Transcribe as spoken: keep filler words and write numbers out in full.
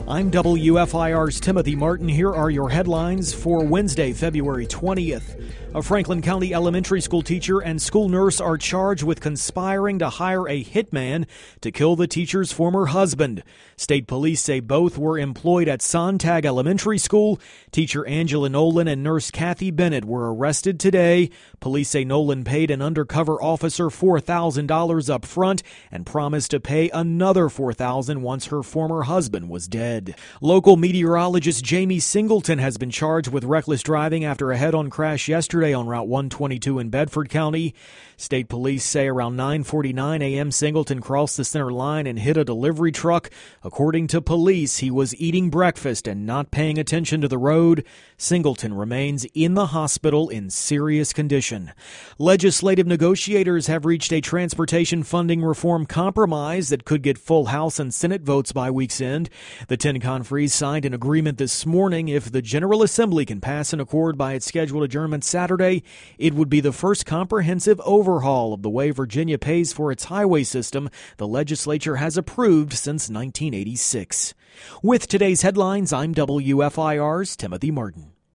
I'm W F I R's Timothy Martin. Here are your headlines for Wednesday, February twentieth. A Franklin County elementary school teacher and school nurse are charged with conspiring to hire a hitman to kill the teacher's former husband. State police say both were employed at Sontag Elementary School. Teacher Angela Nolan and nurse Kathy Bennett were arrested today. Police say Nolan paid an undercover officer four thousand dollars up front and promised to pay another four thousand dollars once her former husband was dead. Local meteorologist Jamie Singleton has been charged with reckless driving after a head-on crash yesterday on Route one twenty-two in Bedford County. State police say around nine forty-nine a.m. Singleton crossed the center line and hit a delivery truck. According to police, he was eating breakfast and not paying attention to the road. Singleton remains in the hospital in serious condition. Legislative negotiators have reached a transportation funding reform compromise that could get full House and Senate votes by week's end. The ten conferees signed an agreement this morning. If the General Assembly can pass an accord by its scheduled adjournment Saturday, it would be the first comprehensive overhaul of the way Virginia pays for its highway system the legislature has approved since nineteen eighty-six. With today's headlines, I'm W F I R's Timothy Martin.